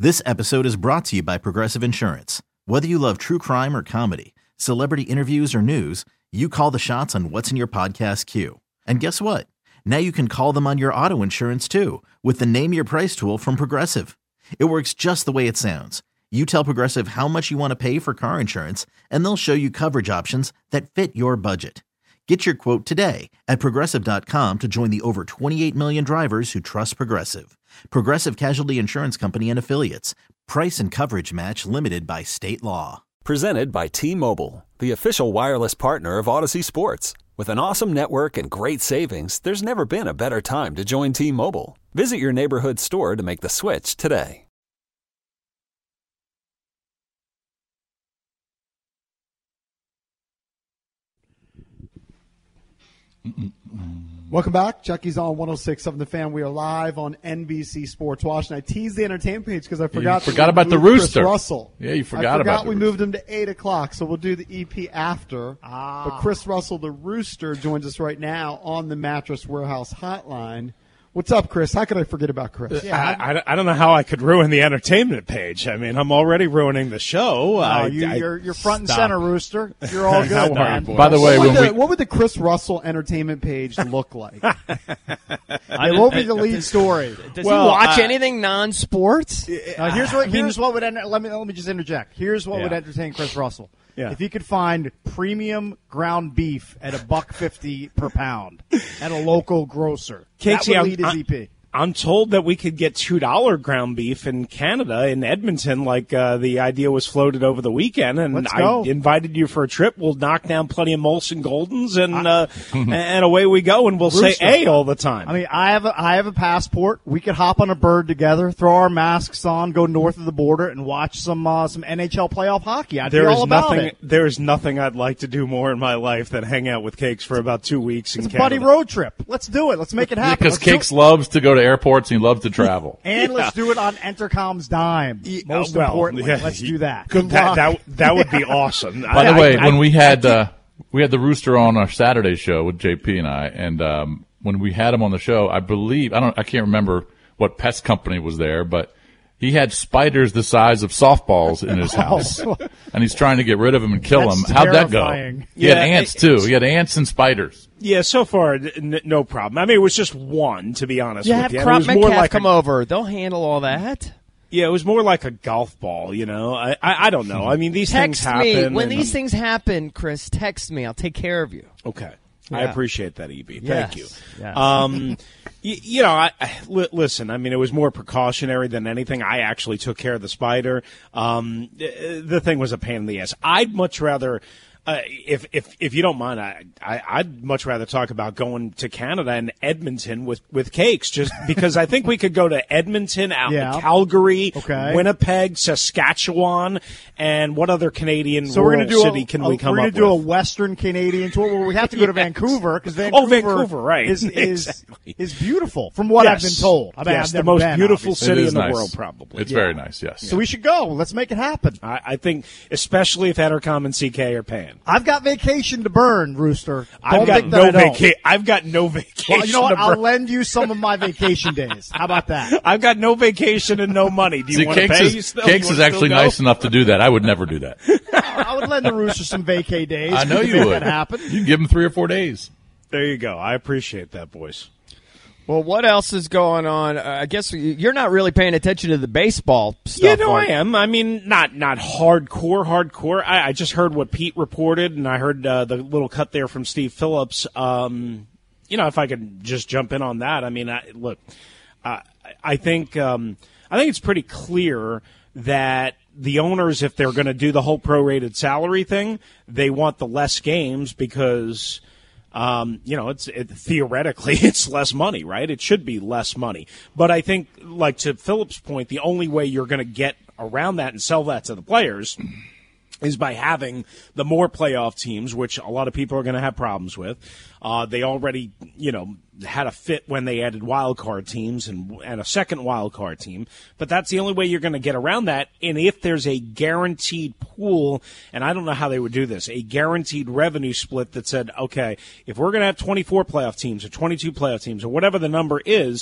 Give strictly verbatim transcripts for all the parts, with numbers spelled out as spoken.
This episode is brought to you by Progressive Insurance. Whether you love true crime or comedy, celebrity interviews or news, you call the shots on what's in your podcast queue. And guess what? Now you can call them on your auto insurance too with the Name Your Price tool from Progressive. It works just the way it sounds. You tell Progressive how much you want to pay for car insurance, and they'll show you coverage options that fit your budget. Get your quote today at Progressive dot com to join the over twenty-eight million drivers who trust Progressive. Progressive Casualty Insurance Company and Affiliates. Price and coverage match limited by state law. Presented by T-Mobile, the official wireless partner of Odyssey Sports. With an awesome network and great savings, there's never been a better time to join T-Mobile. Visit your neighborhood store to make the switch today. Welcome back. Chucky's on one oh six point seven The Fan. We are live on N B C Sports Washington. I teased the entertainment page because I forgot. You forgot about the Rooster. Chris Russell. Yeah, you forgot, I forgot about we the moved him to eight o'clock, so we'll do the E P after. Ah. But Chris Russell, the Rooster, joins us right now on the Mattress Warehouse hotline. What's up, Chris? How could I forget about Chris? Yeah, I, I, I don't know how I could ruin the entertainment page. I mean, I'm already ruining the show. Oh, I, you, I, you're, you're front and stop. center, Rooster. You're all good, How are man. you, boys? By the way, what when would, the, we what would the Chris Russell entertainment page look like? I will be the lead story. Does Well, he watch uh, anything non-sports? Uh, here's what. Here's what would. Enter, let me let me just interject. Here's what Yeah. would entertain Chris Russell. Yeah. If he could find premium ground beef at a buck fifty per pound at a local grocer, Casey, that I'm- would lead his I- E P. I'm told that we could get two dollars ground beef in Canada, in Edmonton, like uh, the idea was floated over the weekend. And Let's I go. invited you for a trip. We'll knock down plenty of Molson Goldens, and uh, and away we go, and we'll Rooster. say A all the time. I mean, I have a, I have a passport. We could hop on a bird together, throw our masks on, go north of the border, and watch some uh, some N H L playoff hockey. I'd There be is all about nothing. it. There is nothing I'd like to do more in my life than hang out with Cakes for about two weeks in It's a Canada. buddy road trip. Let's do it. Let's make it happen. because Let's do Cakes it. loves to go to airports and he loves to travel. And let's do it on Entercom's dime. Most Oh, well, importantly, yeah, let's do that. Good, Good that, luck. that that would be awesome. By the way, when we had uh, we had the Rooster on our Saturday show with J P and I, and um, when we had him on the show, I believe I don't I can't remember what pest company was there, but he had spiders the size of softballs in his house, and he's trying to get rid of them and kill That's them. How'd that go? terrifying. He Yeah, had ants it- too. He had ants and spiders. yeah, so far n- no problem. I mean, it was just one, to be honest You with have you. And Crop it was more Metcalf like come a, over. They'll handle all that. yeah, it was more like a golf ball. You know, I I, I don't know. I mean, these Text things me. happen. When and- things things happen, Chris, text me. I'll take care of you. Okay. I Yeah. appreciate that, E B. Yes. Thank you. Yes. Um, y- you know, I, I li- listen. I mean, it was more precautionary than anything. I actually took care of the spider. Um, th- the thing was a pain in the ass. I'd much rather. Uh, if if if you don't mind, I, I I'd much rather talk about going to Canada and Edmonton with, with Cakes, just because I think we could go to Edmonton, out Yeah. Calgary, Okay. Winnipeg, Saskatchewan, and what other Canadian So we're rural going to do city a, can a- we come we're up gonna do with? a Western Canadian tour where we have to go to Vancouver because Vancouver, Oh, Vancouver, right. is is, Exactly. is beautiful from what I've Yes. been told. I mean, yes, I've the never most been, beautiful obviously. city It is in the nice. world, probably. It's Yeah. very nice. Yes. So we should go. Let's make it happen. I, I think, especially if Entercom and C K are paying. I've got vacation to burn, Rooster. I've Don't got think that no I don't. vacation. I've got no vacation. Well, you know what? to I'll burn. lend you some of my vacation days. How about that? I've got no vacation and no money. Do you See, want to Cakes pay? is, still? Cakes You is wanna actually still go? nice enough to do that. I would never do that. I would lend the Rooster some vacay days. I know to you make would. that happen. You can give him three or four days. There you go. I appreciate that, boys. Well, what else is going on? Uh, I guess you're not really paying attention to the baseball stuff. Yeah, no, are I you? am. I mean, not not hardcore, hardcore. I, I just heard what Pete reported, and I heard uh, the little cut there from Steve Phillips. Um, you know, if I could just jump in on that, I mean, I, look, uh, I think um, I think it's pretty clear that the owners, if they're going to do the whole prorated salary thing, they want the less games because. Um, you know, it's it, theoretically it's less money, right? It should be less money. But I think, like to Philip's point, the only way you're going to get around that and sell that to the players is by having the more playoff teams, which a lot of people are going to have problems with. Uh, they already, you know, had a fit when they added wild card teams and, and a second wild card team. But that's the only way you're going to get around that. And if there's a guaranteed pool, and I don't know how they would do this, a guaranteed revenue split that said, okay, if we're going to have twenty-four playoff teams or twenty-two playoff teams or whatever the number is,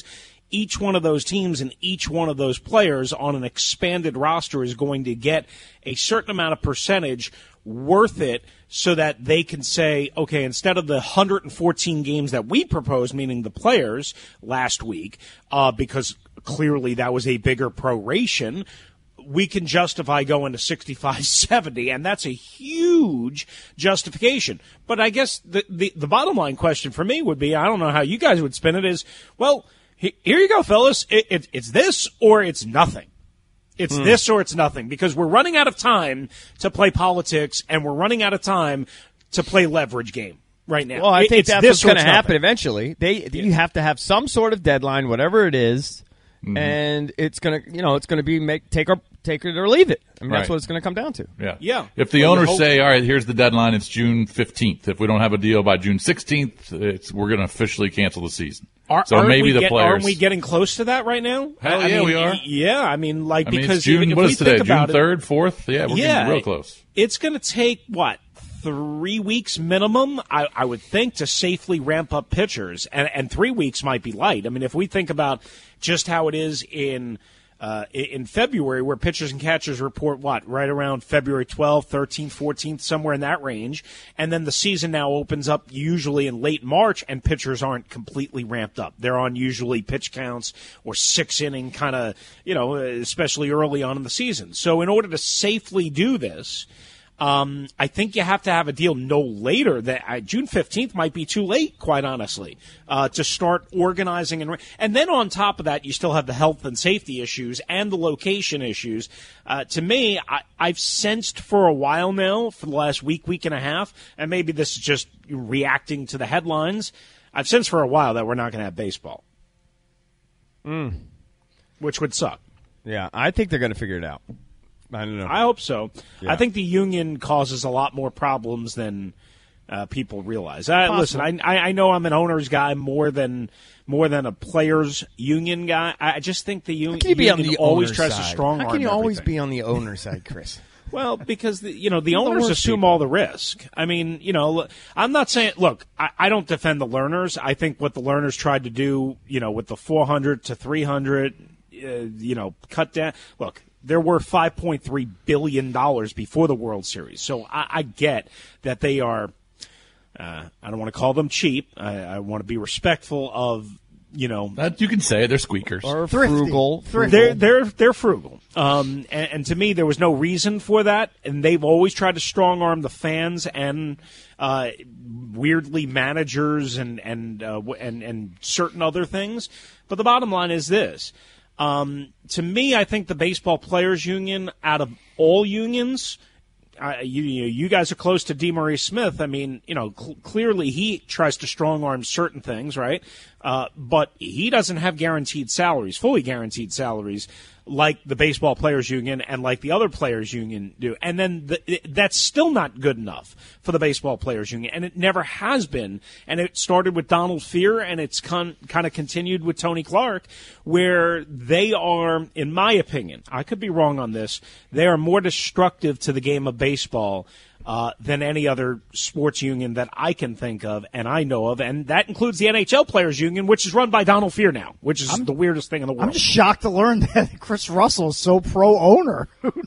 each one of those teams and each one of those players on an expanded roster is going to get a certain amount of percentage worth it so that they can say, okay, instead of the one hundred fourteen games that we proposed, meaning the players last week, uh, because clearly that was a bigger proration, we can justify going to sixty-five seventy, and that's a huge justification. But I guess the, the, the bottom line question for me would be, I don't know how you guys would spin it, is, well, he, here you go, fellas. It, it, it's this or it's nothing. It's hmm. this or it's nothing, because we're running out of time to play politics, and we're running out of time to play leverage game right now. Well, I think it's that's this what's going to nothing. happen eventually. They, yeah. You have to have some sort of deadline, whatever it is, mm-hmm. and it's going to, you know, it's going to be make take or take it or leave it. I mean, right. that's what it's going to come down to. Yeah, yeah. If the well, owners hope- say, "All right, here's the deadline. It's June fifteenth. If we don't have a deal by June sixteenth, it's, we're going to officially cancel the season." Are, so maybe we the get, players. Aren't we getting close to that right now? Hell I yeah, mean, we are. Yeah, I mean, like I mean, because it's June. even if What we is today? think June about third, fourth. Yeah, we're yeah, getting real close. It's going to take what three weeks minimum, I, I would think, to safely ramp up pitchers, and, and three weeks might be light. I mean, if we think about just how it is in. Uh, in February, where pitchers and catchers report what, right around February twelfth, thirteenth, fourteenth, somewhere in that range, and then the season now opens up usually in late March, and pitchers aren't completely ramped up. They're on usually pitch counts or six inning kind of, you know, especially early on in the season. So in order to safely do this, Um, I think you have to have a deal no later than uh, June fifteenth might be too late, quite honestly, uh, to start organizing. And and then on top of that, you still have the health and safety issues and the location issues. Uh, to me, I, I've sensed for a while now, for the last week, week and a half, and maybe this is just reacting to the headlines, I've sensed for a while that we're not going to have baseball, mm. which would suck. Yeah, I think they're going to figure it out. I don't know. I hope so. Yeah. I think the union causes a lot more problems than uh, people realize. I, listen, I, I know I'm an owner's guy more than more than a players' union guy. I just think the un- can you be union on the always owner's tries side? to strong arm How can you always everything. be on the owner's side, Chris? Well, because the, you know the You're the owners worst assume people. all the risk. I mean, you know, I'm not saying. Look, I, I don't defend the learners. I think what the learners tried to do, you know, with the four hundred to three hundred, uh, you know, cut down. Look. There were five point three billion dollars before the World Series. So I, I get that they are, uh, I don't want to call them cheap. I, I want to be respectful of, you know. That you can say they're squeakers. Or Thrifty. frugal. Thrifty. They're, they're, they're frugal. Um, and, and to me, there was no reason for that. And they've always tried to strong arm the fans and, uh, weirdly managers and, and, uh, and, and certain other things. But the bottom line is this. Um, to me, I think the baseball players union, out of all unions, uh, you, you, you guys are close to DeMaurice Smith. I mean, you know, cl- clearly he tries to strong arm certain things, right? Uh, but he doesn't have guaranteed salaries, fully guaranteed salaries, like the baseball players union and like the other players union do. And then the, it, that's still not good enough for the baseball players union, and it never has been. And it started with Donald Fear, and it's con- kind of continued with Tony Clark, where they are, in my opinion, I could be wrong on this, they are more destructive to the game of baseball Uh, than any other sports union that I can think of and I know of, and that includes the N H L Players Union, which is run by Donald Fear now, which is I'm, the weirdest thing in the world. I'm just shocked to learn that Chris Russell is so pro-owner.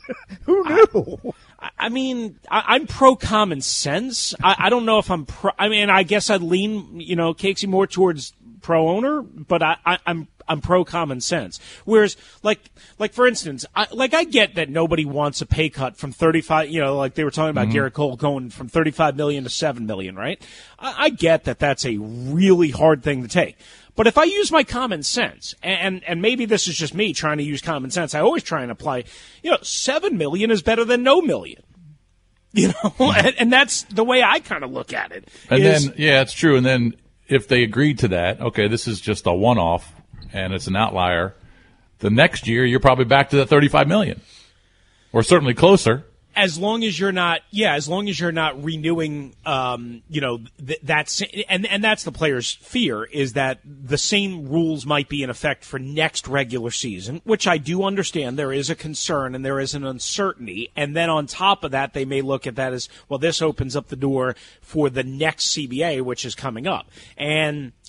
Who knew? I, I mean, I, I'm pro common sense. I, I don't know if I'm pro. I mean, I guess I'd lean, you know, Casey, more towards pro owner, but I, I, I'm I'm pro common sense. Whereas, like, like for instance, I, like I get that nobody wants a pay cut from thirty-five. You know, like they were talking about mm-hmm. Garrett Cole going from thirty-five million to seven million, right? I, I get that that's a really hard thing to take. But if I use my common sense, and and maybe this is just me trying to use common sense, I always try and apply. You know, seven million is better than no million. You know, and, and that's the way I kind of look at it. And is, then, yeah, it's true. And then if they agreed to that, okay, this is just a one-off and it's an outlier, the next year you're probably back to that thirty-five million dollars, or certainly closer. As long as you're not, yeah, as long as you're not renewing, um, you know, th- that's, and, and that's the player's fear, is that the same rules might be in effect for next regular season, which I do understand. There is a concern and there is an uncertainty. And then on top of that, they may look at that as, well, this opens up the door for the next C B A, which is coming up. And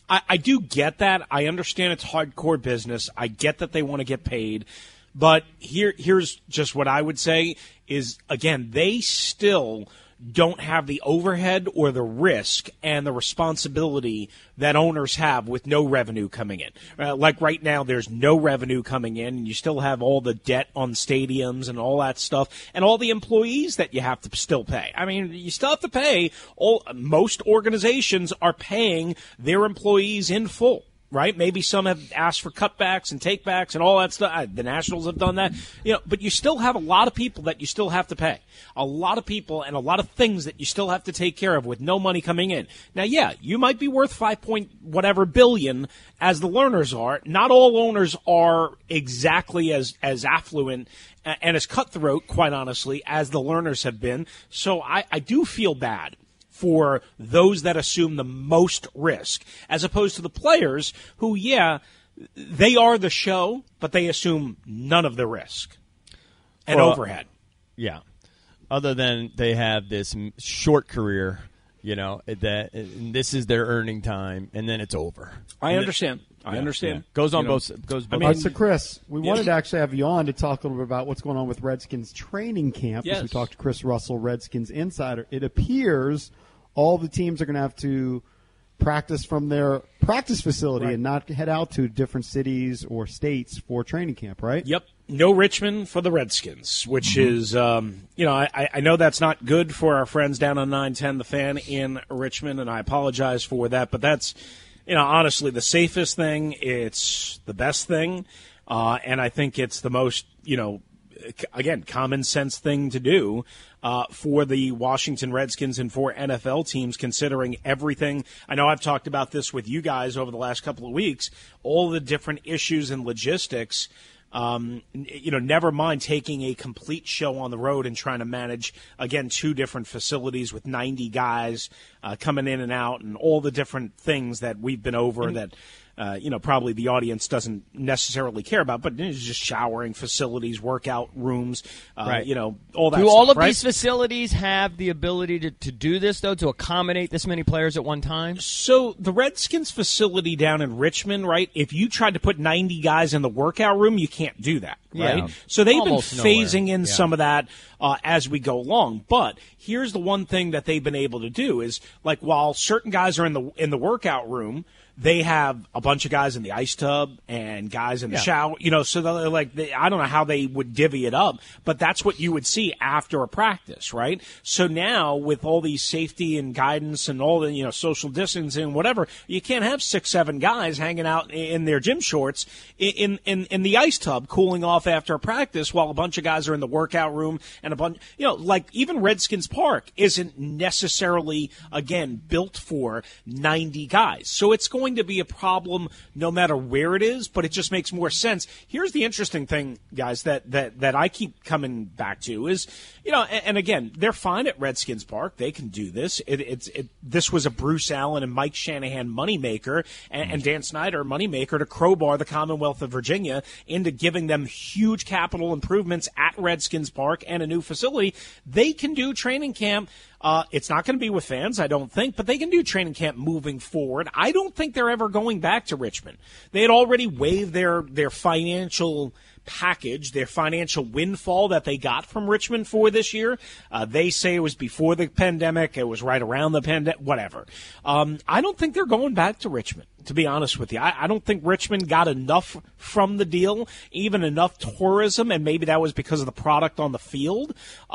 I, I do get that. I understand it's hardcore business. I get that they want to get paid. But here, here's just what I would say is, again, they still don't have the overhead or the risk and the responsibility that owners have with no revenue coming in. Uh, like right now, there's no revenue coming in, and you still have all the debt on stadiums and all that stuff, and all the employees that you have to still pay. I mean, you still have to pay. All most organizations are paying their employees in full. Right? Maybe some have asked for cutbacks and takebacks and all that stuff. The Nationals have done that. You know, but you still have a lot of people that you still have to pay. A lot of people and a lot of things that you still have to take care of with no money coming in. Now, yeah, you might be worth five point whatever billion as the Lerners are. Not all owners are exactly as, as affluent and as cutthroat, quite honestly, as the Lerners have been. So I, I do feel bad for those that assume the most risk, as opposed to the players who, yeah, they are the show, but they assume none of the risk and well, overhead. Yeah. Other than they have this short career, you know, that this is their earning time, and then it's over. I and understand. It, I yeah, understand. Yeah. Goes on you know, both. Goes both. I mean, right, so Chris, we yeah. wanted to actually have you on to talk a little bit about what's going on with Redskins training camp. Yes. As we talked to Chris Russell, Redskins insider. It appears all the teams are going to have to practice from their practice facility right. and not head out to different cities or states for training camp, right? Yep. No Richmond for the Redskins, which mm-hmm. is, um, you know, I, I know that's not good for our friends down on nine ten, The Fan in Richmond, and I apologize for that. But that's, you know, honestly, the safest thing. It's the best thing. Uh, and I think it's the most, you know, again, common sense thing to do uh, for the Washington Redskins and for N F L teams, considering everything. I know I've talked about this with you guys over the last couple of weeks, all the different issues and logistics. Um, you know, never mind taking a complete show on the road and trying to manage, again, two different facilities with ninety guys uh, coming in and out and all the different things that we've been over that – Uh, you know, probably the audience doesn't necessarily care about, but it's just showering facilities, workout rooms, uh, right. you know, all that Do stuff, all of right? these facilities have the ability to, to do this, though, to accommodate this many players at one time? So the Redskins facility down in Richmond, right, if you tried to put ninety guys in the workout room, you can't do that, right? Yeah. So they've Almost been phasing nowhere. in yeah. some of that uh, as we go along. But here's the one thing that they've been able to do is, like, while certain guys are in the in the workout room, they have a bunch of guys in the ice tub and guys in the yeah. shower, you know, so they're like, they, I don't know how they would divvy it up, but that's what you would see after a practice, right? So now with all these safety and guidance and all the, you know, social distancing and whatever, you can't have six, seven guys hanging out in their gym shorts in, in, in the ice tub cooling off after a practice while a bunch of guys are in the workout room and a bunch, you know, like even Redskins Park isn't necessarily, again, built for ninety guys. So it's going to be a problem no matter where it is, but it just makes more sense. Here's the interesting thing, guys, that that, that I keep coming back to is, you know, and, and again, they're fine at Redskins Park. They can do this. It, it's it, this was a Bruce Allen and Mike Shanahan moneymaker, and, and Dan Snyder moneymaker to crowbar the Commonwealth of Virginia into giving them huge capital improvements at Redskins Park and a new facility. They can do training camp. Uh, it's not going to be with fans, I don't think, but they can do training camp moving forward. I don't think they're ever going back to Richmond. They had already waived their, their financial package, their financial windfall that they got from Richmond for this year. Uh, they say it was before the pandemic. It was right around the pandemic, whatever. Um, I don't think they're going back to Richmond, to be honest with you. I, I don't think Richmond got enough from the deal, even enough tourism, and maybe that was because of the product on the field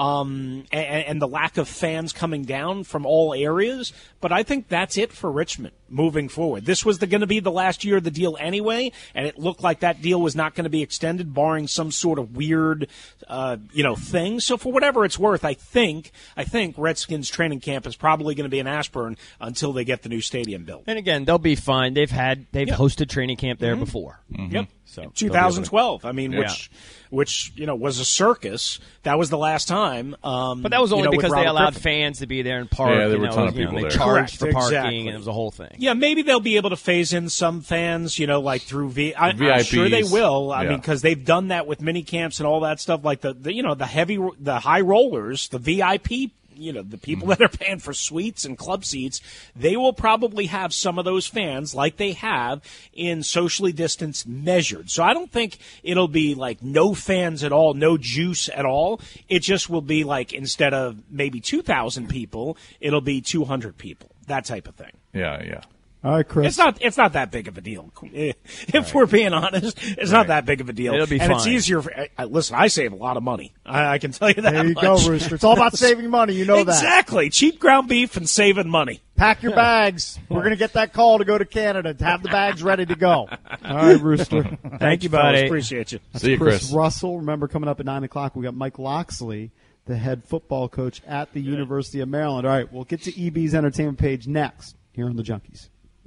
um, and, and the lack of fans coming down from all areas. But I think that's it for Richmond moving forward. This was going to be the last year of the deal anyway, and it looked like that deal was not going to be extended, barring some sort of weird, uh, you know, thing. So for whatever it's worth, I think I think Redskins training camp is probably going to be in Ashburn until they get the new stadium built. And again, they'll be fine. They've had they've yep. hosted training camp there mm-hmm. before. Mm-hmm. Yep. So twenty twelve. I mean, yeah. which which you know was a circus. That was the last time. Um, but that was only you know, because they allowed Griffin. fans to be there and park. Yeah, there you were know, a ton of you know, people they there. charged Correct, for parking, exactly. and it was a whole thing. Yeah, maybe they'll be able to phase in some fans, you know, like through V. I, V I Ps. I'm sure they will. I yeah. mean, because they've done that with mini camps and all that stuff, like the, the you know the heavy, the high rollers, the V I P you know, the people that are paying for suites and club seats, they will probably have some of those fans like they have in socially distanced measured. So I don't think it'll be like no fans at all, no juice at all. It just will be like instead of maybe two thousand people, it'll be two hundred people, that type of thing. Yeah, yeah. All right, Chris. It's not. It's not that big of a deal. If right. we're being honest, it's right. not that big of a deal. It'll be and fine. It's easier. For, I, listen, I save a lot of money. I, I can tell you that. There you much. go, Rooster. It's all about saving money. You know exactly. that. Exactly. Cheap ground beef and saving money. Pack your bags. We're going to get that call to go to Canada to have the bags ready to go. All right, Rooster. Thank, Thank you, you, buddy. buddy. Appreciate you. That's See you, Chris, Chris Russell. Remember, coming up at nine o'clock, we got Mike Loxley, the head football coach at the University of Maryland. All right, we'll get to E B's entertainment page next here on the Junkies.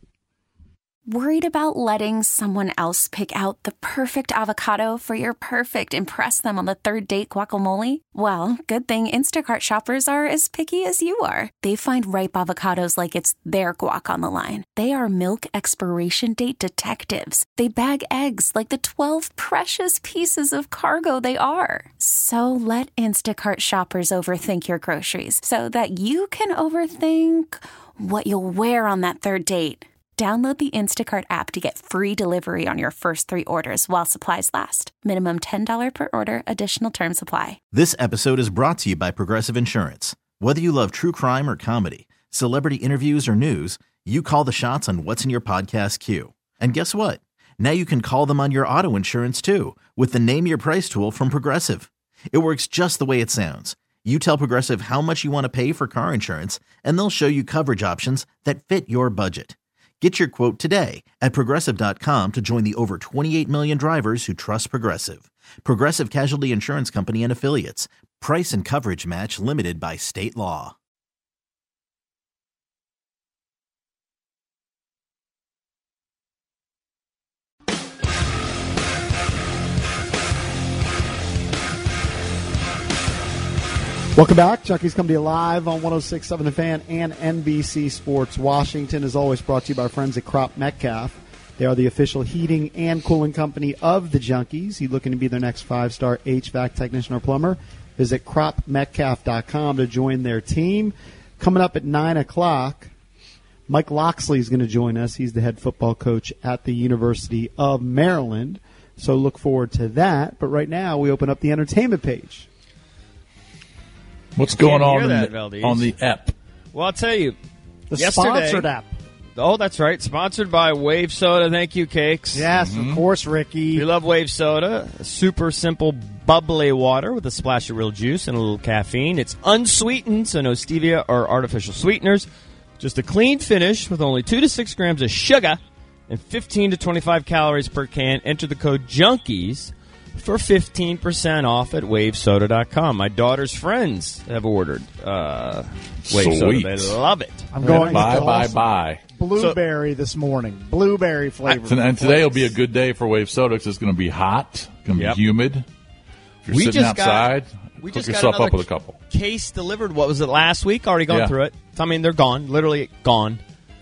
Worried about letting someone else pick out the perfect avocado for your perfect impress them on the third date guacamole? Well, good thing Instacart shoppers are as picky as you are. They find ripe avocados like it's their guac on the line. They are milk expiration date detectives. They bag eggs like the twelve precious pieces of cargo they are. So let Instacart shoppers overthink your groceries so that you can overthink what you'll wear on that third date. Download the Instacart app to get free delivery on your first three orders while supplies last. Minimum ten dollars per order. Additional terms apply. This episode is brought to you by Progressive Insurance. Whether you love true crime or comedy, celebrity interviews or news, you call the shots on what's in your podcast queue. And guess what? Now you can call them on your auto insurance too with the Name Your Price tool from Progressive. It works just the way it sounds. You tell Progressive how much you want to pay for car insurance, and they'll show you coverage options that fit your budget. Get your quote today at Progressive dot com to join the over twenty-eight million drivers who trust Progressive. Progressive Casualty Insurance Company and Affiliates. Price and coverage match limited by state law. Welcome back. Junkies come to you live on one oh six point seven The Fan and N B C Sports Washington. As always, brought to you by our friends at Crop Metcalf. They are the official heating and cooling company of the Junkies. You looking to be their next five-star H V A C technician or plumber? Visit crop metcalf dot com to join their team. Coming up at nine o'clock, Mike Loxley is going to join us. He's the head football coach at the University of Maryland. So look forward to that. But right now, we open up the entertainment page. What's going on that, in the, Valdez. on the app? Well, I'll tell you. The yesterday, sponsored app. Oh, that's right. Sponsored by Wave Soda. Thank you, Cakes. Yes, mm-hmm. Of course, Ricky. We love Wave Soda. Super simple, bubbly water with a splash of real juice and a little caffeine. It's unsweetened, so no stevia or artificial sweeteners. Just a clean finish with only two to six grams of sugar and fifteen to twenty-five calories per can. Enter the code JUNKIES for fifteen percent off at wave soda dot com. My daughter's friends have ordered uh, Wave Soda. They love it. I'm going bye, bye, awesome. bye. Blueberry so, this morning. Blueberry flavor. And today will be a good day for Wave Soda because it's going to be hot. It's going to yep. be humid. If you're we sitting just outside, got, we hook just yourself got up with a couple. Case delivered. What was it, last week? Already gone yeah. through it. I mean, they're gone. Literally gone.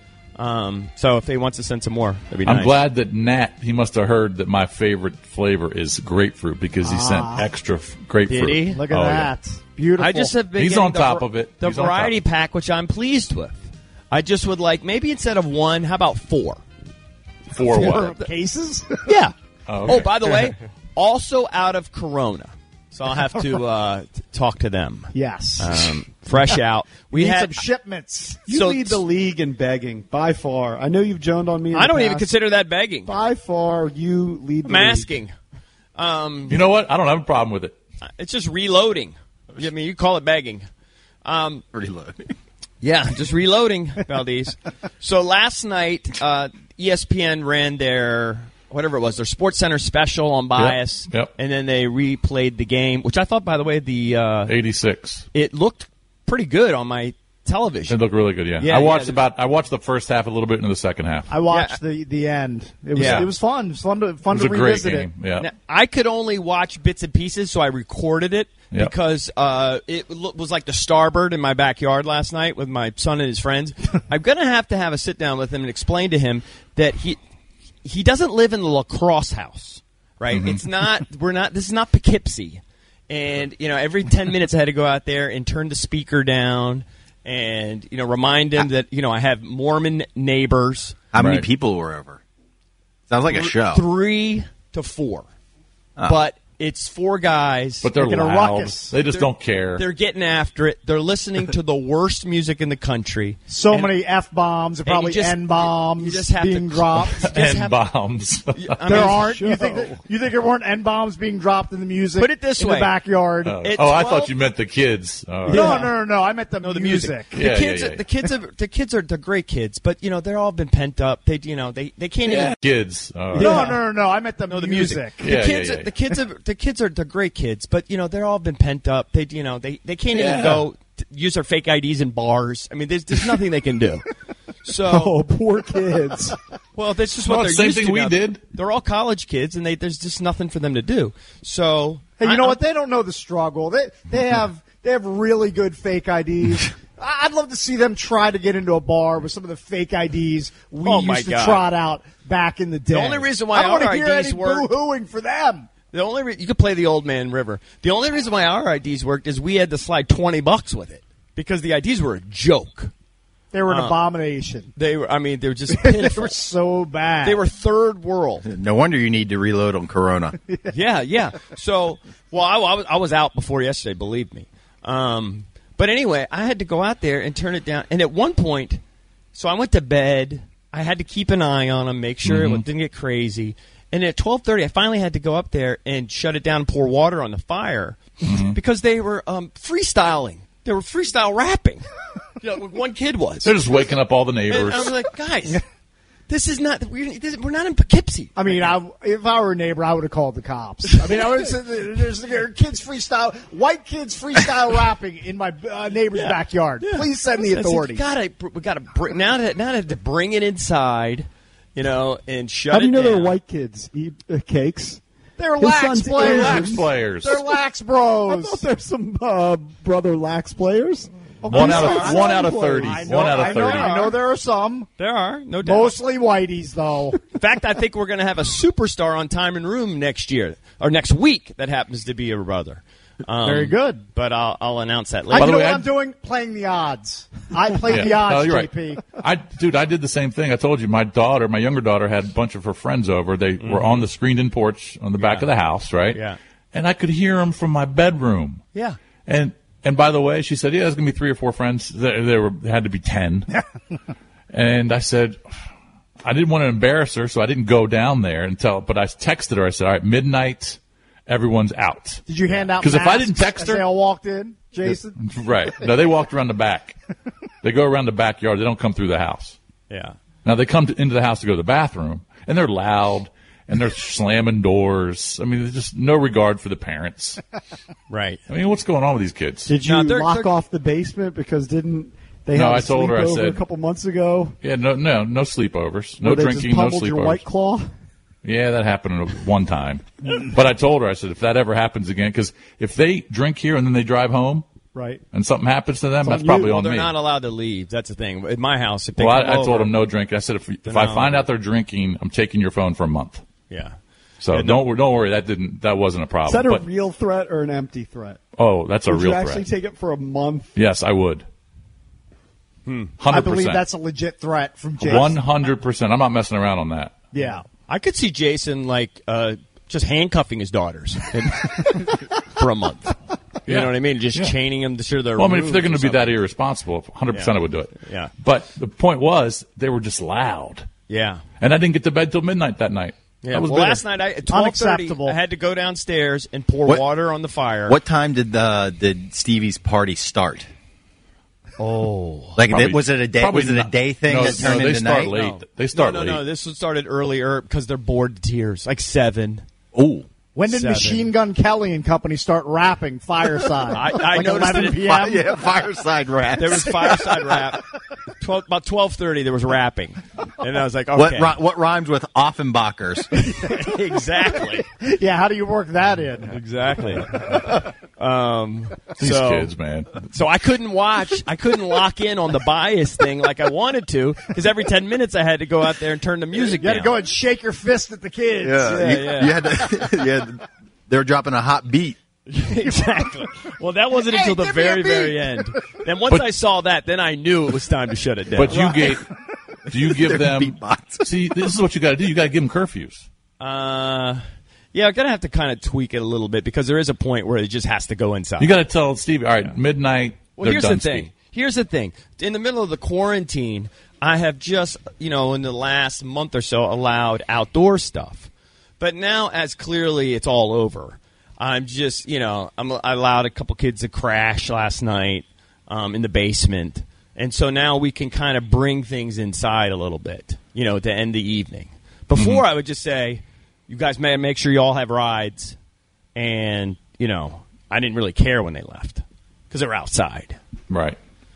Um, so if they want to send some more, that'd be I'm nice. glad that Nat, he must have heard that my favorite flavor is grapefruit because he ah. sent extra f- grapefruit. Did he? Look at oh, that. Yeah. Beautiful. I just have been He's on top the, of it. The He's variety pack, which I'm pleased with. I just would like, maybe instead of one, how about four? Four, Four what? cases? Yeah. Oh, okay. Oh, by the way, also out of Corona. So I'll have to uh, t- talk to them. Yes. Um, fresh out. We We need had some shipments. You so, lead the league in begging, by far. I know you've joned on me in I the don't even past. consider that begging. By far, you lead the I'm league. asking. Um, You know what? I don't have a problem with it. it's just reloading. I mean, you call it begging. Um, Reloading. Yeah, just reloading, Valdez. So last night, uh, E S P N ran their, whatever it was, their Sports Center special on bias. Yep, yep. And then they replayed the game, which I thought, by the way, the uh, eighty-six. it looked pretty good on my television. It looked really good, yeah. Yeah, I watched yeah, about. I watched the first half a little bit into the second half. I watched Yeah. the the end. It was Yeah. it was fun. It was fun to fun It was to a great revisit game. it. Yeah. Now, I could only watch bits and pieces, so I recorded it Yep. because uh, it lo- was like the Starbird in my backyard last night with my son and his friends. I'm going to have to have a sit down with him and explain to him that he he doesn't live in the lacrosse house, right? Mm-hmm. It's not. We're not. This is not Poughkeepsie. And, you know, every ten minutes I had to go out there and turn the speaker down and, you know, remind them that, you know, I have Mormon neighbors. How many Right. people were over? Sounds like a show. Three to four. Oh. But it's four guys. But they're Making a loud. ruckus. They just They're- don't care. They're getting after it. They're listening to the worst music in the country. So And- many F bombs, and you probably just- N bombs you just have to- being dropped. just and have- bombs. I there mean, aren't. You show. think that, you think there weren't N bombs being dropped in the music? Put it this in way. the backyard. oh, At oh, I twelve thought you meant the kids. Oh, No, Yeah. no, no, no. I meant the, No, the music. music. Yeah, the kids, yeah, are, yeah. the kids, are, the kids are, they're great kids, but you know they're all been pent up. They, you know, they, they can't Yeah. even. Kids. Oh, No, Yeah. no, no, no. I meant the, No, the music. music. Yeah, the kids, yeah, are, yeah. the kids, are, the kids are, they're great kids, but you know they're all been pent up. They, you know, they, they can't even Yeah. go t- use their fake I Ds in bars. I mean, there's, there's nothing they can do. So, Oh, poor kids. well, that's just what Well, they're same used thing to we now. did. They're all college kids, and they, there's just nothing for them to do. So, Hey, you I- know I'm- what? They don't know the struggle. They they have they have really good fake I Ds. I- I'd love to see them try to get into a bar with some of the fake I Ds we Oh, my used to God. trot out back in the day. only reason why I don't want our to hear I Ds any worked- boo-hooing for them. The only re- you could play the Old Man River. The only reason why our I Ds worked is we had to slide twenty bucks with it because the I Ds were a joke. They were an Uh, abomination. They were. I mean, they were just They pitiful. were so bad. They were third world. No wonder you need to reload on Corona. Yeah, yeah. So, well, I, I was I was out before yesterday. Believe me. Um, but anyway, I had to go out there and turn it down. And at one point, so I went to bed. I had to keep an eye on them, make sure Mm-hmm. it didn't get crazy. And at twelve thirty, I finally had to go up there and shut it down and pour water on the fire Mm-hmm. because they were um, freestyling. They were freestyle rapping. You know, one kid was. They're just waking up all the And neighbors. I was like, guys, this is not. We're, this, we're not in Poughkeepsie. I mean, I, if I were a neighbor, I would have called the cops. I mean, I would have said, there's, there are kids freestyle, white kids freestyle rapping in my uh, neighbor's backyard. Please send the I said, authorities. We gotta, we gotta bring, now to now to have to bring it inside, you know, and shut How do you it know down. they're white kids eat uh, cakes? They're His lax son's players. Lax players. They're lax I bros. thought there's some uh, brother lax players. One out Sorry. of one out of thirty. I know, One out I of know, thirty. I know there are some. There are no doubt. Mostly whiteys, though. In fact, I think we're going to have a superstar on Time and Room next year or next week. That happens to be a brother. Um, Very good. But I'll, I'll announce that I, later. By you the know way, what I- I'm doing? Playing the odds. I played Yeah. the odds, No, you're J P. right. I, dude, I did the same thing. I told you, my daughter, my younger daughter, had a bunch of her friends over. They were on the screened-in porch on the back Yeah. of the house, right? Yeah. And I could hear them from my bedroom. Yeah. And and by the way, she said, "Yeah, there's gonna be three or four friends. There, there were there had to be ten." And I said, I didn't want to embarrass her, so I didn't go down there and tell. But I texted her. I said, "All right, midnight, everyone's out." Did you hand out 'Cause if I masks didn't text as her- they all walked in, Jason? Right? No, they walked around the back. They go around the backyard. They don't come through the house. Yeah. Now they come to, into the house to go to the bathroom, and they're loud and they're slamming doors. I mean, there's just no regard for the parents. Right. I mean, what's going on with these kids? Did you No, they're- lock they're- off the basement because didn't they No, have a I told her, I sleepover said- a couple months ago? Yeah, no, no, no sleepovers, no where they drinking, just no pummeled your sleepovers. White Claw? Yeah, that happened one time. But I told her, I said, if that ever happens again, because if they drink here and then they drive home Right. and something happens to them, on that's you. probably Well, on they're me. not allowed to leave. That's the thing. At my house, if they Well, come I, I told over- them no drinking. I said, if, if They're I not find allowed. out they're drinking, I'm taking your phone for a month. Yeah. So Yeah, don't don't worry, that didn't that wasn't a problem. Is that a but, real threat or an empty threat? oh, that's a Would real you actually threat. take it for a month? Yes, I would. Hmm. Hundred I believe percent. that's a legit threat from Jason. One hundred percent. I'm not messing around on that. Yeah. I could see Jason like uh, just handcuffing his daughters for a month. You Yeah. know what I mean? Just Yeah. chaining them to their Well, I mean, if rooms they're going or to be that something. irresponsible, one hundred percent Yeah. I would do it. Yeah. But the point was, they were just loud. Yeah. And I didn't get to bed till midnight that night. Yeah. That was Well, bitter. last night I, at twelve thirty, Unacceptable. I had to go downstairs and pour What- water on the fire. What time did the did Stevie's party start? Oh. Like, Probably- was it a day? probably Was it a not- day thing no, that turned no, they into start night? late. No. They start no, no, late. no. This one started earlier because they're bored to tears. Like seven. Ooh, When did Seven. Machine Gun Kelly and company start rapping Fireside? I- I like noticed eleven it- p.m. yeah, fireside rap. There was fireside rap. twelve, about twelve thirty, there was rapping, and I was like, What okay, ri- what rhymes with Offenbachers? exactly, Yeah, how do you work that in? exactly. Um, These so, kids, man. so I couldn't watch. I couldn't lock in on the bias thing like I wanted to because every ten minutes I had to go out there and turn the music You had down. to go and shake your fist at the kids. Yeah, Yeah, you, yeah. you had to. You had, they were dropping a hot beat. Exactly. Well, that wasn't until the very, very end. Then once But- I saw that, then I knew it was time to shut it down. But you gave, do you give them? See, this is what you got to do. You got to give them curfews. Uh, yeah, I'm going to have to kind of tweak it a little bit because there is a point where it just has to go inside. You got to tell Stevie, all right, midnight. Well, they're here's the done thing. ski. Here's the thing. In the middle of the quarantine, I have just, you know, in the last month or so allowed outdoor stuff. But now, as clearly it's all over, I'm just, you know, I'm, I allowed a couple kids to crash last night um, in the basement. And so now we can kind of bring things inside a little bit, you know, to end the evening. Before, I would just say, you guys may make sure you all have rides. And, you know, I didn't really care when they left because they were outside. Right.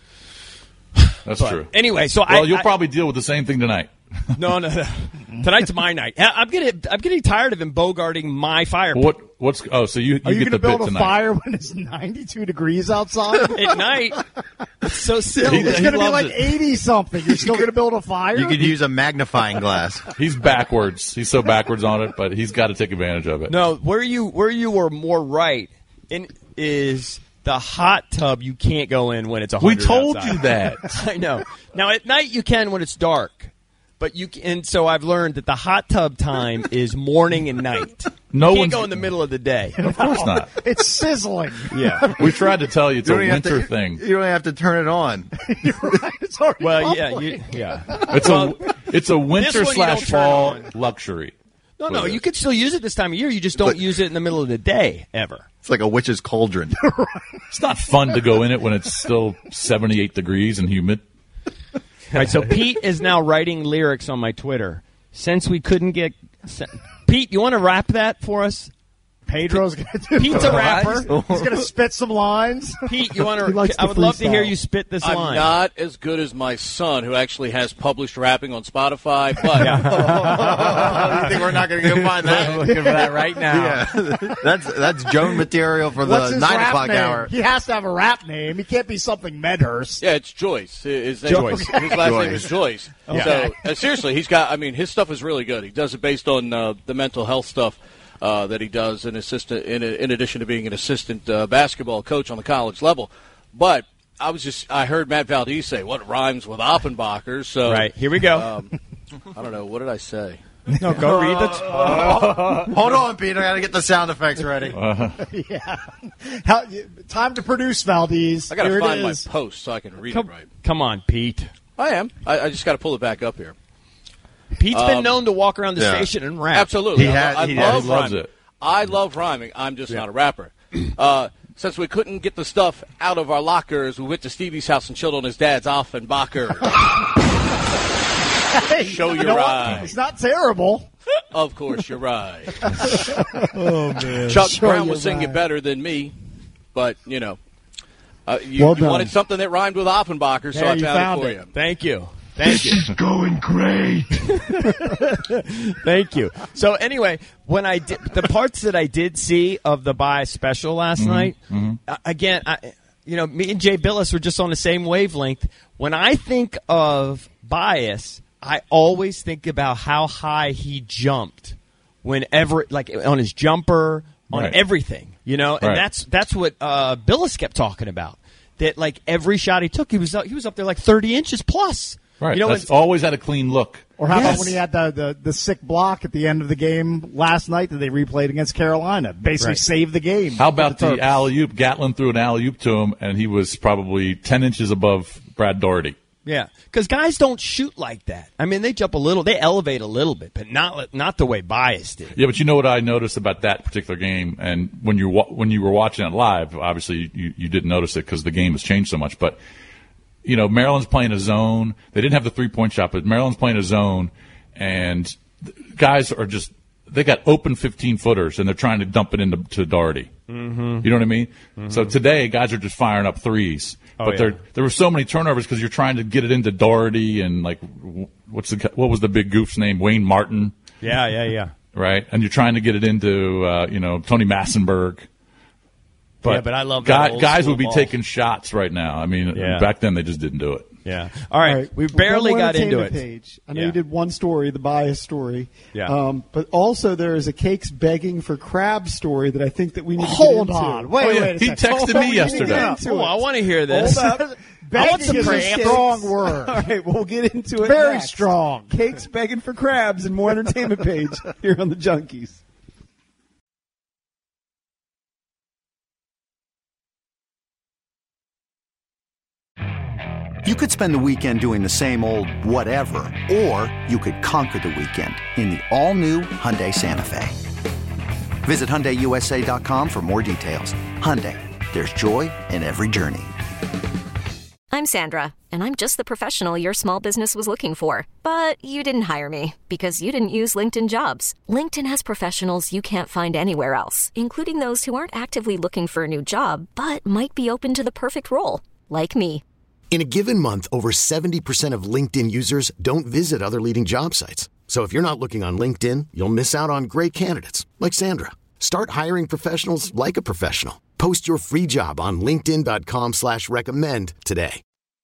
That's But true. Anyway, so I. Well, you'll I, probably deal with the same thing tonight. No, no, no. Tonight's my night. I- I'm getting, I'm getting tired of him bogarting my fire pit. What? What's? Oh, so you, you Are you get going the to build bit a tonight. fire when it's ninety-two degrees outside? At night. It's so silly. He- It's he going to be loves like it. eighty something. You're still going to build a fire? You could use a magnifying glass. He's backwards. He's so backwards on it, but he's got to take advantage of it. No, where you where you were more right in is the hot tub. You can't go in when it's a We hundred. told outside. you that. I know. Now at night you can when it's dark, but you can, and so I've learned that the hot tub time is morning and night. No you can't one's- go in the middle of the day. Of course not. It's sizzling. Yeah. We tried to tell you it's a You don't even winter have to, thing. You don't have to turn it on. You're right. It's already Well, yeah, bubbling. you, yeah. It's a it's a This winter one you slash don't turn fall on. luxury. No, no, What it you is. could still use it this time of year. You just don't But- use it in the middle of the day ever. It's like a witch's cauldron. It's not fun to go in it when it's still seventy-eight degrees and humid. All right, so Pete is now writing lyrics on my Twitter. Since we couldn't get se- Pete, you want to rap that for us? Pedro's going to do Pete's a rapper. He's going to spit some lines. Pete, you want He to? likes I to would love to hear freestyle. you spit this I'm line. not as good as my son, who actually has published rapping on Spotify. But You think we're not going to go find that? Looking for that right now. Yeah. That's that's Joan material for What's the his nine rap o'clock name? hour. He has to have a rap name. He can't be something Medhurst. yeah, it's Joyce. His, name- Joyce. his last Joyce. name is Joyce. Okay. So uh, seriously, he's got. I mean, his stuff is really good. He does it based on uh, the mental health stuff uh, that he does, in assistant. In, in addition to being an assistant uh, basketball coach on the college level, but. I was just, I heard Matt Valdez say, what rhymes with Oppenbacher? So, Right, here we go. Um, I don't know. What did I say? No, go read it. Hold on, Peter. I got to get the sound effects ready. Yeah. How, time to produce, Valdez. I got Here to it find my is. post so I can read Come, it right. come on, Pete. I am. I, I just got to pull it back up here. Pete's been Um, known to walk around the yeah. station and rap. Absolutely. He I, had- I he love he loves rhyming. it. I love rhyming. I'm just not a rapper. Uh, since we couldn't get the stuff out of our lockers, we went to Stevie's house and chilled on his dad's Offenbacher. Hey, Show you your know what? eye. It's not terrible. Of course, you're right. Oh, man. Chuck Show Brown your was singing eye. better than me, but, you know. Uh, you, Well you done. wanted something that rhymed with Offenbacher, so Yeah, I you found, found it for it. you. Thank you. Thank you. Going great. Thank you. So anyway, when I did the parts that I did see of the Bias special last night, uh, again, I, you know, me and Jay Billis were just on the same wavelength. When I think of Bias, I always think about how high he jumped whenever, like on his jumper, on Right. everything, you know, and Right. that's that's what uh, Billis kept talking about. That like every shot he took, he was he was up there like thirty inches plus. Right. You know, That's when- always had a clean look. Or how Yes. about when he had the, the, the sick block at the end of the game last night that they replayed against Carolina? Basically Right. saved the game. How about for the Terps. alley oop? Gatlin threw an alley oop to him, and he was probably ten inches above Brad Doherty. Yeah, because guys don't shoot like that. I mean, they jump a little, they elevate a little bit, but not not the way Bias did. Yeah, but you know what I noticed about that particular game, and when you wa- when you were watching it live, obviously you, you didn't notice it because the game has changed so much. But you know, Maryland's playing a zone. They didn't have the three point shot, but Maryland's playing a zone, and guys are just they got open fifteen footers, and they're trying to dump it into to Doherty. Mm-hmm. You know what I mean? Mm-hmm. So today, guys are just firing up threes. Oh, but yeah. there there were so many turnovers because you're trying to get it into Doherty and like what's the what was the big goof's name? Wayne Martin. Yeah, yeah, yeah. Right, and you're trying to get it into uh, you know Tony Massenberg. But Yeah, but I love that guy, old guys school would be ball. taking shots right now. I mean, Yeah. back then they just didn't do it. Yeah. All right. All right. We barely One more got into it. entertainment Page. I know Yeah. you did one story, the bias story. Yeah. Um, but also there is a cakes begging for crab story that I think that we need to Hold get into. on. Wait, Oh, yeah. wait a He second. texted Hold me on. yesterday. We need to get Oh, into I it. want to hear this. Hold up. I want Begging some is a crabs. strong word. All right, we'll get into it. Very next. strong. Cakes begging for crabs and more entertainment page here on the Junkies. You could spend the weekend doing the same old whatever, or you could conquer the weekend in the all-new Hyundai Santa Fe. Visit Hyundai U S A dot com for more details. Hyundai, there's joy in every journey. I'm Sandra, and I'm just the professional your small business was looking for. But you didn't hire me because you didn't use LinkedIn Jobs. LinkedIn has professionals you can't find anywhere else, including those who aren't actively looking for a new job, but might be open to the perfect role, like me. In a given month, over seventy percent of LinkedIn users don't visit other leading job sites. So if you're not looking on LinkedIn, you'll miss out on great candidates like Sandra. Start hiring professionals like a professional. Post your free job on linkedin dot com slash recommend today.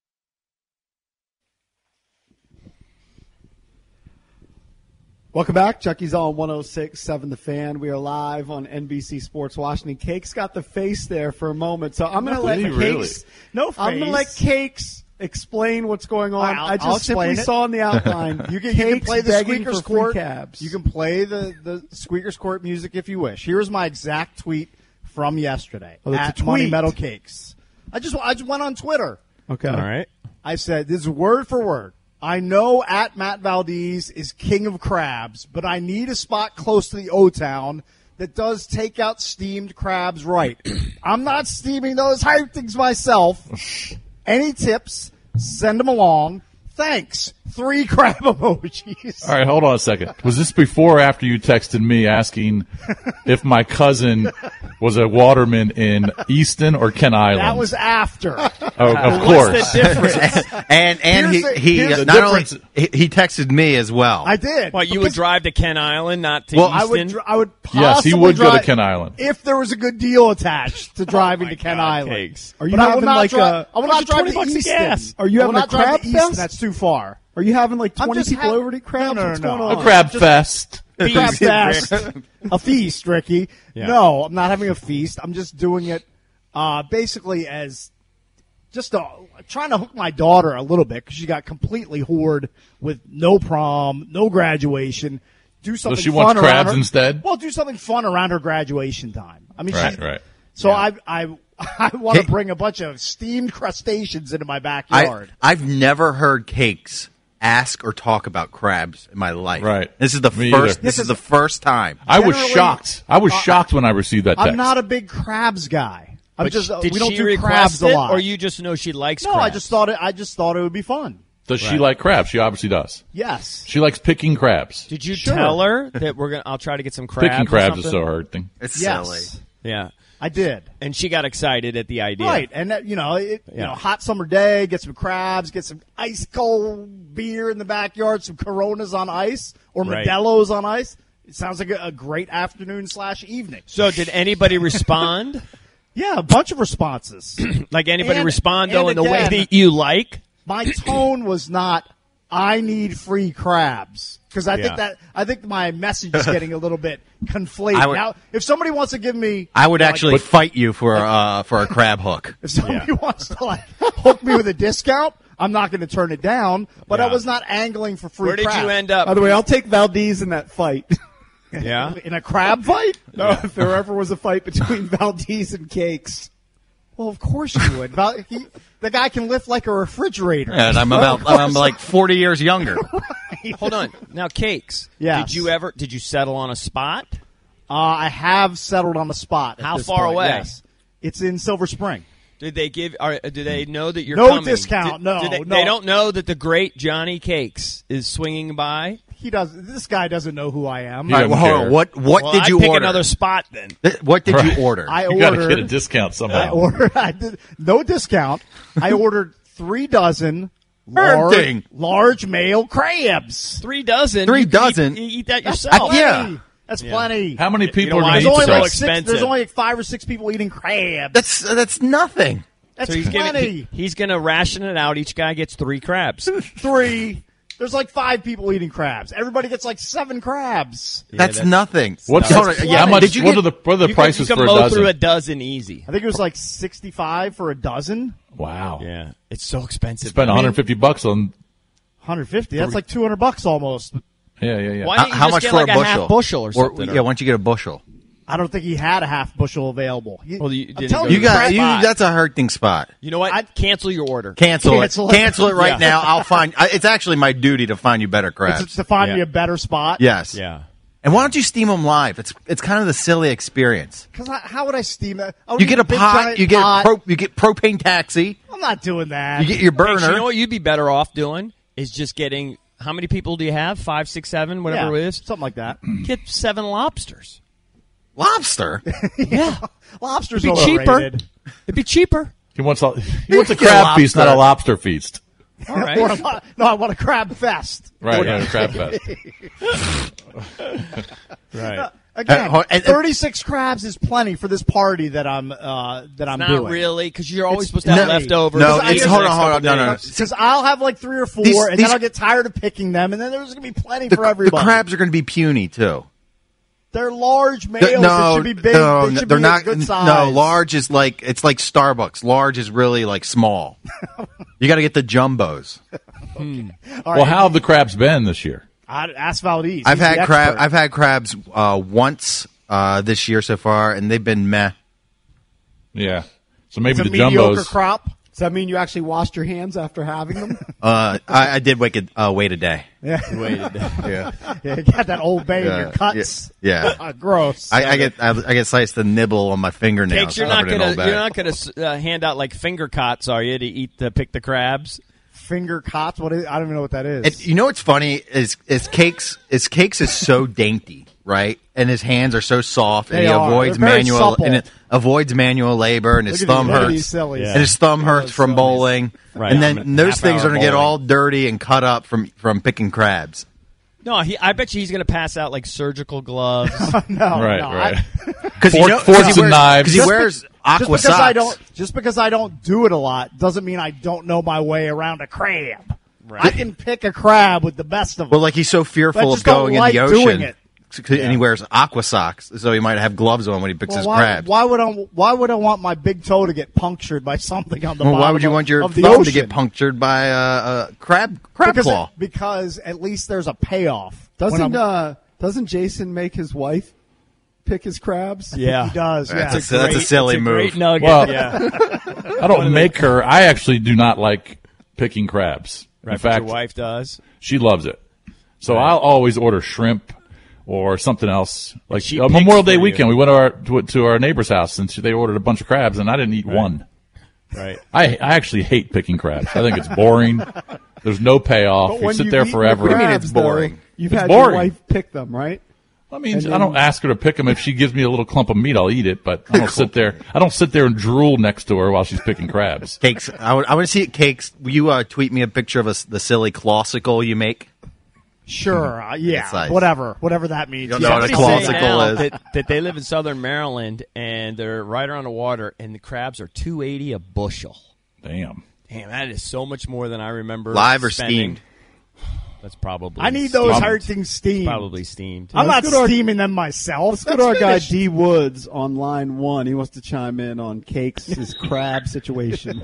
Welcome back. Chucky's on one oh six point seven The Fan. We are live on N B C Sports Washington. Cakes got the face there for a moment, so I'm going to let Did Cakes. he really? No face. I'm going to let Cakes explain what's going on. I'll- I I'll just simply explain it. saw in the outline. You can, you can Cakes play the begging Squeakers for free Court. cabs. You can play the, the Squeakers Court music if you wish. Here's my exact tweet from yesterday Oh, that's at a Money tweet. Meadow Cakes. I just I just went on Twitter. Okay. All right. I said, this is word for word. I know at Matt Valdez is king of crabs, but I need a spot close to the O-Town that does take out steamed crabs right. I'm not steaming those hype things myself. Any tips, send them along. Thanks. Three crab emojis. All right, hold on a second. Was this before or after you texted me asking if my cousin was a waterman in Easton or Ken Island? That was after. Oh, of course. What's the difference? and and Here's the- he he here's uh, the not only difference. he, he texted me as well. I did. What, you would Because drive to Ken Island, not to Well, Easton? I would, dr- I would Yes, he possibly would go to drive- Ken Island. if there was a good deal attached to driving my to Ken God, Island. Cakes. Are you But I will having not like drive, a? I will not drive twenty to bucks of Easton. gas. Are you I will having not a drive crab to Easton. fest? That's too far. Are you having like I'm twenty just people ha- over to eat crabs? No, no, What's no, going no. on? A crab Just- fest. Crab fest. A feast, Ricky. Yeah. No, I'm not having a feast. I'm just doing it uh, basically as just a, trying to hook my daughter a little bit because she got completely whored with no prom, no graduation. Do something she fun wants around crabs her. instead? Well, do something fun around her graduation time. I mean, Right, she, right. So Yeah. I I I want to Hey. bring a bunch of steamed crustaceans into my I, backyard. I've never heard Cakes ask or talk about crabs in my life. Right. This is the Me first. either. This is the first time. I was Generally, shocked. I was uh, shocked when I received that text. I'm not a big crabs guy. I'm But just uh, did we don't she do request crabs it, a lot. or you just know she likes no, crabs? I just thought it. I just thought it would be fun. Does she like crabs? She obviously does. Yes. She likes picking crabs. Did you Sure. tell her that we're gonna? I'll try to get some crabs. Picking or crabs is something? so hurting. It's Yes. silly. Yeah, I did. and she got excited at the idea. Right, and that, you know, it, you Yeah. know, hot summer day, get some crabs, get some ice cold beer in the backyard, some Coronas on ice or Right. Modelo's on ice. It sounds like a, a great afternoon slash evening. So, did anybody respond? Yeah, a bunch of responses. Like anybody And- respond though and in the way again- that you like? My tone was not, I need free crabs. Because I Yeah. think that I think my message is getting a little bit conflated. I would- now, if somebody wants to give me, I would you know, like, actually fight you for uh, for a crab hook. if somebody wants to like hook me with a discount, I'm not going to turn it down. But I Yeah. was not angling for free. Where did crab. you end up? By the way, I'll take Valdez in that fight. Yeah. in a crab fight? No, if there ever was a fight between Valdez and Cakes. Well, of course you would. Val- he, the guy can lift like a refrigerator. And I'm about I'm like forty years younger. Hold on. Now, Cakes. Yes. Did you ever? Did you settle on a spot? Uh, I have settled on the spot. at How this far point, away? Yes. It's in Silver Spring. Did they give? Are, do they know that you're No coming? discount, Did- no, do they, no. They don't know that the great Johnny Cakes is swinging by. He does. This guy doesn't know who I am. He All right, well, doesn't hold on. care. What what Well, did I'd you pick order? another spot then. Th- What did Right. you order? I You got to ordered. get a discount I somehow. ordered. I did no discount. I ordered three dozen large, Hurting. large male crabs. Three dozen. Three You can dozen? Eat, you eat that That's yourself. I- yeah. plenty. That's Yeah. plenty. How many You people know are why going There's to it's eat only so like such? six, expensive? there's only like five or six people eating crabs. That's that's nothing. That's so he's plenty. Gonna, he, he's going to ration it out. Each guy gets three crabs. Three. There's like five people eating crabs. Everybody gets like seven crabs. Yeah, that's, that's nothing. What's no, yeah, how much? Did you what, get, are the, what are the you prices can, you can for a mow dozen? through a dozen easy. I think it was like sixty-five for a dozen. Wow. Yeah, it's so expensive. Spend one hundred fifty bucks on one hundred fifty. That's like two hundred bucks almost. Yeah, yeah, yeah. Why don't you how just much get for like a a bushel? half bushel or something? Or, yeah, why don't you get a bushel? I don't think he had a half bushel available. He, well, you, I'm didn't telling go you you, got you. spot. That's a hurting spot. You know what? I'd cancel your order. Cancel, Cancel it. it. Cancel it right Yeah. now. I'll find. I- It's actually my duty to find you better crabs. It's to find Yeah. me a better spot. Yes. Yeah. And why don't you steam them live? It's it's kind of the silly experience. Because how would I steam it? I would You need get a big, pot. giant You get pot. a pro, you get propane taxi. I'm not doing that. You get your Hey, burner. so you know what you'd be better off doing is just getting. How many people do you have? Five, six, seven, whatever Yeah, it is. something like that. Get seven lobsters. Lobster. Yeah, Lobsters it'd are be cheaper. overrated. It'd be cheaper. He wants a, he wants a get a crab feast, not a lobster. lobster feast. All right. Or a lo- no, I want a crab fest. Right, right, a crab fest. Right. Again, Uh, and- thirty-six crabs is plenty for this party that I'm uh, that I'm Not doing. really, because you're always It's supposed to have plenty. leftovers. No, for it's the hold on, next hold on, couple no, no, no. days. Because I'll have like three or four, These- and these- then I'll get tired of picking them, and then there's going to be plenty The, for the everybody. crabs are going to be puny too. They're large males. no, they should be big. no, they should they're be not. a good size. No, large is like it's like Starbucks. Large is really like small. You got to get the jumbos. All Well, right, how have the crabs been this year? I'd ask Valdez. I've He's the had crab. expert. I've had crabs uh, once uh, this year so far, and they've been meh. Yeah. So maybe It's a the mediocre jumbos. crop. Does that mean you actually washed your hands after having them? Uh, I, I did wait a, uh, wait a day. Yeah, Waited. Yeah, yeah, you got that old bay in Yeah, your cuts. yeah. Uh, gross. I, I get I, I get sliced the nibble on my fingernails. Cakes, you're not covered in gonna Old Bay. you're not gonna uh, hand out like finger cots, are you, to eat the pick the crabs? Finger cots. What is? I don't even know what that is. And you know what's funny is is cakes is cakes is so dainty, right? And his hands are so soft, and They he are. avoids They're very manual supple. and it avoids manual labor, and his Look at thumb these- look at hurts, these sillies. Yeah. and his thumb hurts from sillies. bowling, Right. and then From those half things hour are going to get bowling. all dirty and cut up from from picking crabs. No, he, I bet you he's gonna pass out like surgical gloves. no, Right, no, right. Because Fork- forks and knives. he Just wears Just aqua because socks. I don't, just because I don't do it a lot, doesn't mean I don't know my way around a crab. Right. I can pick a crab with the best of them. Well, like he's so I fearful just of going don't like in the doing ocean, it. and he wears aqua socks, so he might have gloves on when he picks Well, his why, crabs. why would I? Why would I want my big toe to get punctured by something on the Well, bottom why would you of, want your of the thumb to ocean? get punctured by a, a crab crab because, claw? because at least there's a payoff. When Doesn't I'm- uh, doesn't Jason make his wife pick his crabs? Yeah, he does. That's Yeah. a- that's a silly it's a move. Great nugget. Well, yeah, I don't make her. I actually do not like picking crabs. right. In but fact, your wife does. she loves it. So Right. I'll always order shrimp or something else. Like she uh, picks Memorial Day for you. weekend, we went to our to, to our neighbor's house and she, they ordered a bunch of crabs, and I didn't eat one. Right. I I actually hate picking crabs. I think it's boring. There's no payoff. But You when sit you've there eaten the forever. What do you mean crabs, it's boring? though, you've It's had boring. your wife pick them, right? I mean, And I don't then- ask her to pick them. If she gives me a little clump of meat, I'll eat it. But I don't sit there. I don't sit there and drool next to her while she's picking crabs. Cakes. I, would- I want to see it. Cakes. Will you uh, tweet me a picture of a, the silly clawsicle you make? Sure. Uh, yeah. It's nice. Whatever. Whatever that means. You don't Yeah. know what a Somebody's saying clawsicle now is. That, that they live in southern Maryland and they're right around the water, and the crabs are two eighty a bushel. Damn. Damn, that is so much more than I remember. Live or spending. steamed? That's probably. I need those steamed. hurting steamed. Probably steamed. I'm not Let's go to our- steaming them myself. Let's go to our guy D Woods on line one. He wants to chime in on Cakes' crab situation.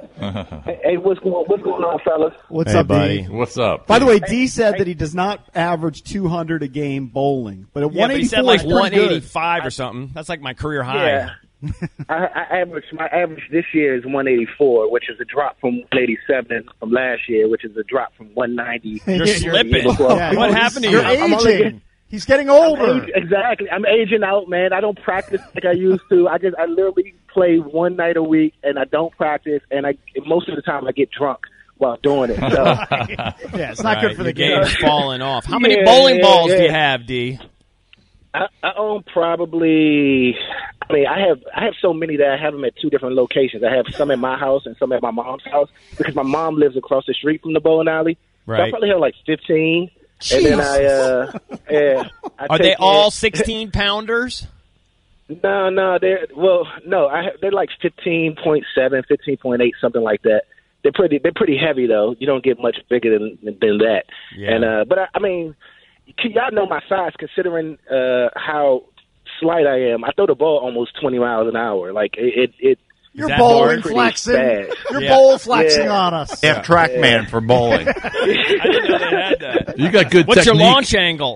Hey, what's going what's going on, fellas? What's Hey, up, buddy. D? What's up? By the way, D said that he does not average two hundred a game bowling, but at Yeah, but he said one eighty-four like is pretty one good. eighty-five or something. That's like my career high. Yeah. I, I average my average this year is one eighty-four, which is a drop from one eighty-seven from last year, which is a drop from one ninety. You're slipping. Yeah, What he's- happened to You're you? I'm only aging. getting- He's getting I'm older. age- exactly. I'm aging out, man. I don't practice like I used to. I just I literally play one night a week, and I don't practice. And I most of the time I get drunk while doing it. So Yeah, it's not Right, good for the your game. game's falling off. How many Yeah, bowling yeah, balls do yeah. you have, D? I, I own probably. I mean, I have I have so many that I have them at two different locations. I have some at my house and some at my mom's house because my mom lives across the street from the bowling alley. So I Right. probably have like fifteen. And then I, uh, yeah. I Are take they it- all sixteen pounders? No, no, they're well, no, I they're like fifteen point seven, fifteen point eight, something like that. They're pretty, they're pretty heavy though. You don't get much bigger than than that. Yeah. And uh, but I, I mean, y'all know my size considering uh, how slight I am. I throw the ball almost twenty miles an hour. Like it, it. it You're bowling flexing. Bad. You're Yeah. bowl flexing Yeah. on us. F track Yeah. man for bowling. I didn't know they had that. You got good What's technique. your launch angle?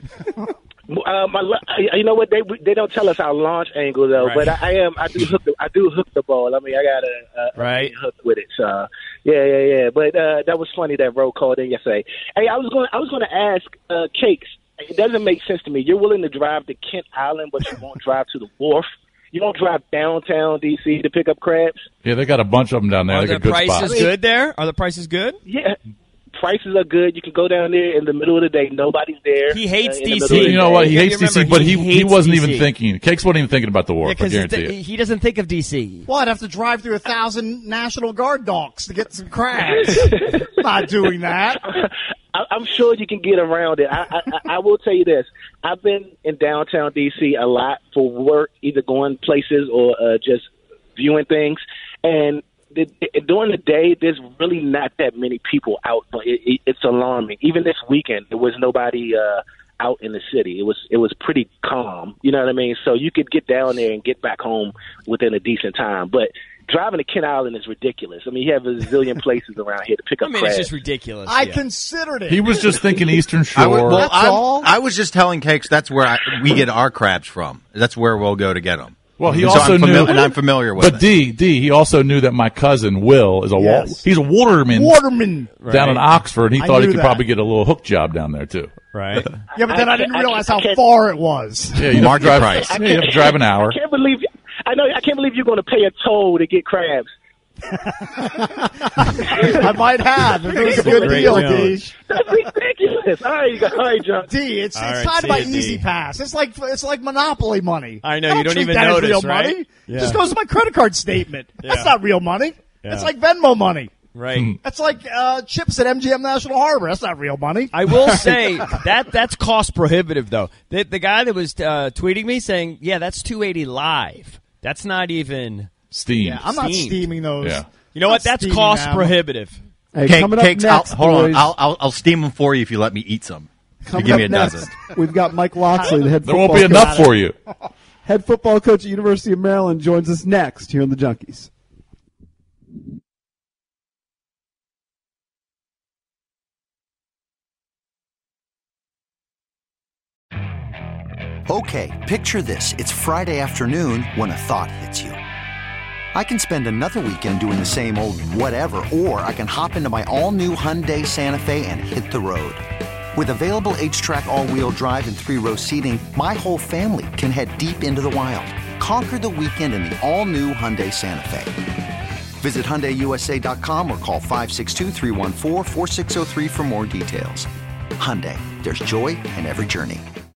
Uh, my, you know what they they don't tell us our launch angle though, Right. but I, I am I do hook the I do hook the ball. I mean I got a, a Right. hook with it. So yeah yeah yeah. But uh, that was funny that Ro called in yesterday. Hey, I was going I was going to ask uh, Cakes. It doesn't make sense to me. You're willing to drive to Kent Island, but you won't drive to the wharf. You don't drive downtown D C to pick up crabs. Yeah, they got a bunch of them down there. Are They the got good prices spots. good there? Are the prices good? Yeah. Prices are good. You can go down there in the middle of the day. Nobody's there. He hates uh, in the D C. middle of the You know what? He Yeah, you hates D C, remember, but he he he hates wasn't D C. even thinking. Cakes wasn't even thinking about the Yeah, wharf. I because guarantee it. he doesn't think of D C. Well, I'd have to drive through a thousand National Guard dogs to get some crabs. Not doing that. I, I'm sure you can get around it. I, I, I will tell you this. I've been in downtown D C a lot for work, either going places or uh, just viewing things. And the, the, during the day, there's really not that many people out. It, it, it's alarming. Even this weekend, there was nobody uh, out in the city. It was it was pretty calm. You know what I mean? So you could get down there and get back home within a decent time. But driving to Kent Island is ridiculous. I mean, you have a zillion places around here to pick I up mean, crabs. it's just ridiculous. I yeah. considered it. He was just thinking Eastern I would- Shore. well, That's I'm- all? I was just telling Cakes that's where I, we get our crabs from. That's where we'll go to get them. Well, he So also I'm knew, fami- and I'm familiar with But it. D D, he also knew that my cousin Will is a wa- Yes. he's a waterman Waterman. down in Oxford. He I thought he knew could that. probably get a realize hook job down there too. Right? Yeah, but then I, I didn't can't- realize I how can't- far it was. Yeah, you Market drive, price. Yeah, you have to drive an hour. I can't believe I know I can't believe you're going to pay a toll to get crabs. I might have. If it was a good Great deal, challenge. D. That's ridiculous. All right, you got, all right, John. D, it's, All it's right, tied see by you, D. Easy Pass. It's like it's like Monopoly money. I know, you don't treat even that as notice, real right? money. Yeah. It just goes to my credit card statement. Yeah. That's not real money. Yeah. That's like Venmo money. Right. That's like uh, chips at M G M National Harbor. That's not real money. I will say that that's cost prohibitive, though. The, the guy that was uh, tweeting me saying, "Yeah, that's two eighty live. That's not even Steamed. Yeah, I'm not Steamed. steaming those. Yeah. You know what? That's Steaming cost them. prohibitive." Hey, Cake, coming up Cakes, next, I'll, hold boys, on. I'll, I'll, I'll steam them for you if you let me eat some. If you coming give up me a next, dozen. we've got Mike Loxley, the head There football won't be coach. enough for you. Head football coach at University of Maryland joins us next here on the Junkies. Okay, picture this. It's Friday afternoon when a thought hits you. I can spend another weekend doing the same old whatever, or I can hop into my all-new Hyundai Santa Fe and hit the road. With available H-Track all-wheel drive and three-row seating, my whole family can head deep into the wild. Conquer the weekend in the all-new Hyundai Santa Fe. Visit Hyundai U S A dot com or call five six two, three one four, four six zero three for more details. Hyundai, there's joy in every journey.